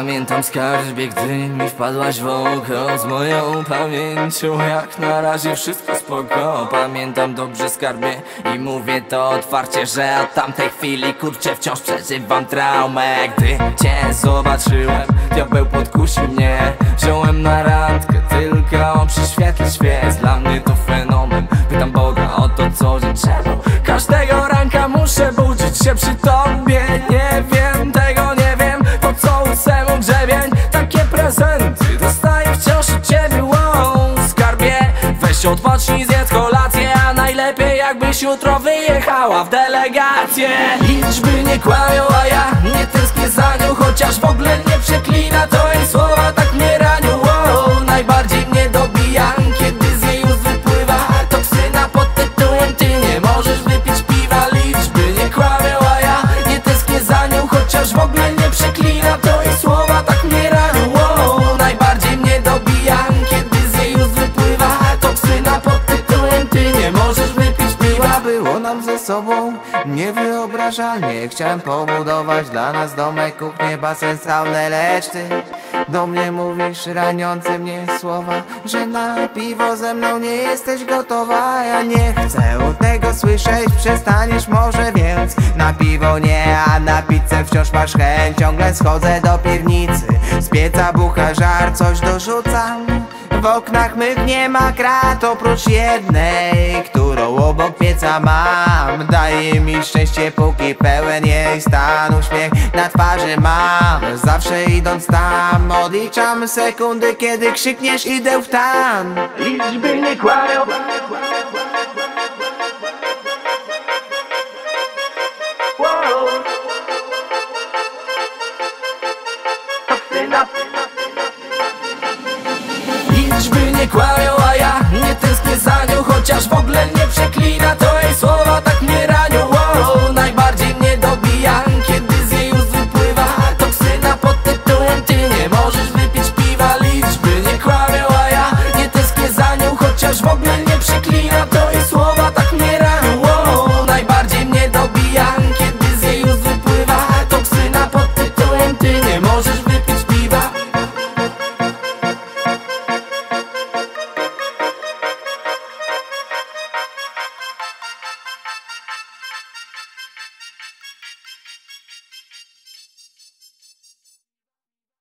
Pamiętam skarbie, gdy mi wpadłaś w oko. Z moją pamięcią jak na razie wszystko spoko. Pamiętam dobrze skarbie i mówię to otwarcie, że od tamtej chwili kurczę wciąż przeżywam traumę. Gdy cię zobaczyłem, diabeł podkusił mnie. Wziąłem na randkę tylko przy świetle świec. Dla mnie to fenomen, pytam Boga o to co dzień. Czemu każdego ranka muszę budzić się przy tobie? Nie wiem, tego nie wiem, po co ósemu grzebień. Takie prezenty dostaję wciąż od ciebie. Wow, skarbie, weź odpocznij, zjedz kolację, a najlepiej jakbyś jutro wyjechała w delegację. Liczby nie kłamią, a ja nie tęsknię za nią, chociaż w ogóle nie przeklina, to jej słowa tak mnie ranią. Wow, najbardziej mnie dobija, kiedy z jej ust wypływa toksyna pod tytułem ty nie możesz wypić piwa. Liczby nie kłamią, a ja nie tęsknię za nią, chociaż w ogóle nie przeklina, to jej słowa tak mnie ranią. Wow, najbardziej mnie dobija, kiedy z jej ust wypływa toksyna pod tytułem ty nie możesz wypić piwa. Było nam ze sobą niewyobrażalnie. Chciałem pobudować dla nas domek, kuchnię, basen, saunę, lecz ty do mnie mówisz raniące mnie słowa, że na piwo ze mną nie jesteś gotowa. Ja nie chcę tego słyszeć, przestaniesz może, więc na piwo nie, a na pizzę wciąż masz chęć. Ciągle schodzę do piwnicy, z pieca bucha żar, coś dorzucam. W oknach mych nie ma krat oprócz jednej, którą obok pieca mam. Daje mi szczęście póki pełen jej stan. Uśmiech na twarzy mam, zawsze idąc tam. Odliczam sekundy, kiedy krzykniesz idę w tam. Liczby nie kłamią. Wow. Toksyna. Liczby nie kłamią, a ja nie tęsknię za nią, chociaż